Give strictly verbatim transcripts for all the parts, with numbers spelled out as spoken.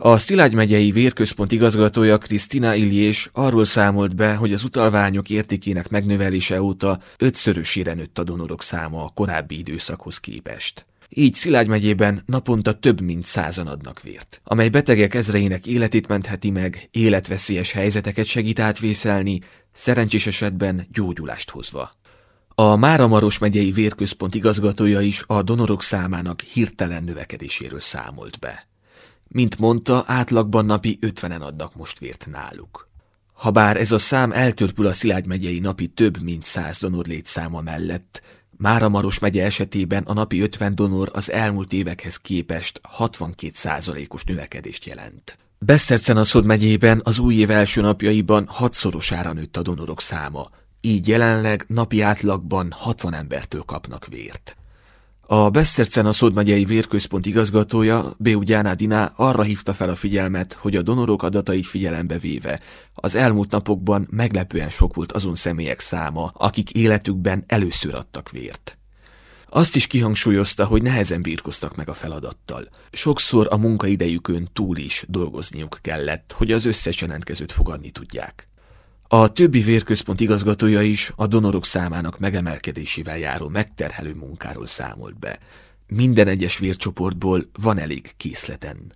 A Szilágy megyei vérközpont igazgatója Krisztina Ilyés arról számolt be, hogy az utalványok értékének megnövelése óta ötszörösére nőtt a donorok száma a korábbi időszakhoz képest. Így Szilágy megyében naponta több mint százan adnak vért, amely betegek ezreinek életét mentheti meg, életveszélyes helyzeteket segít átvészelni, szerencsés esetben gyógyulást hozva. A Máramaros megyei vérközpont igazgatója is a donorok számának hirtelen növekedéséről számolt be. Mint mondta, átlagban napi ötvenen adnak most vért náluk. Habár ez a szám eltörpül a Szilágy megyei napi több mint száz donor létszáma mellett, Máramaros megye esetében a napi ötven donor az elmúlt évekhez képest hatvankét százalékos növekedést jelent. Besztercen-Aszód megyében az új év első napjaiban hatszorosára nőtt a donorok száma, így jelenleg napi átlagban hatvan embertől kapnak vért. A Besztercen-Aszód megyei vérközpont igazgatója, Beudjana Dina arra hívta fel a figyelmet, hogy a donorok adatait figyelembe véve az elmúlt napokban meglepően sok volt azon személyek száma, akik életükben először adtak vért. Azt is kihangsúlyozta, hogy nehezen birkoztak meg a feladattal. Sokszor a munkaidejükön túl is dolgozniuk kellett, hogy az összes jelentkezőt fogadni tudják. A többi vérközpont igazgatója is a donorok számának megemelkedésével járó megterhelő munkáról számolt be. Minden egyes vércsoportból van elég készleten.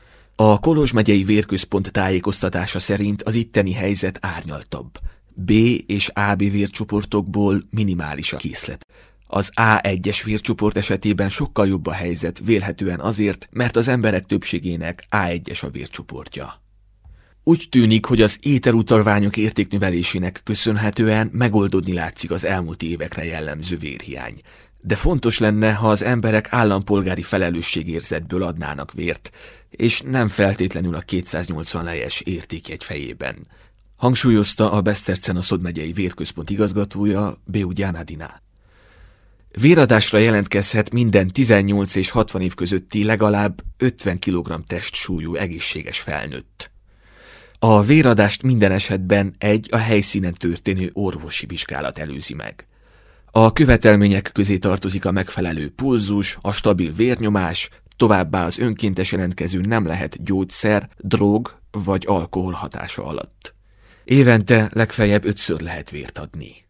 A Kolozs megyei vérközpont tájékoztatása szerint az itteni helyzet árnyaltabb. B és á bé vércsoportokból minimális a készlet. Az á egyes vércsoport esetében sokkal jobb a helyzet, vélhetően azért, mert az emberek többségének á egyes a vércsoportja. Úgy tűnik, hogy az ételutalványok értéknövelésének köszönhetően megoldódni látszik az elmúlt évekre jellemző vérhiány. De fontos lenne, ha az emberek állampolgári felelősségérzetből adnának vért, és nem feltétlenül a kétszáznyolcvan lejes értékjegy fejében. Hangsúlyozta a Besztercen-Aszód megyei vérközpont igazgatója, Beudjana Dina. Véradásra jelentkezhet minden tizennyolc és hatvan év közötti legalább ötven kilogramm testsúlyú egészséges felnőtt. A véradást minden esetben egy a helyszínen történő orvosi vizsgálat előzi meg. A követelmények közé tartozik a megfelelő pulzus, a stabil vérnyomás, továbbá az önkéntes jelentkező nem lehet gyógyszer, drog vagy alkohol hatása alatt. Évente legfeljebb ötször lehet vért adni.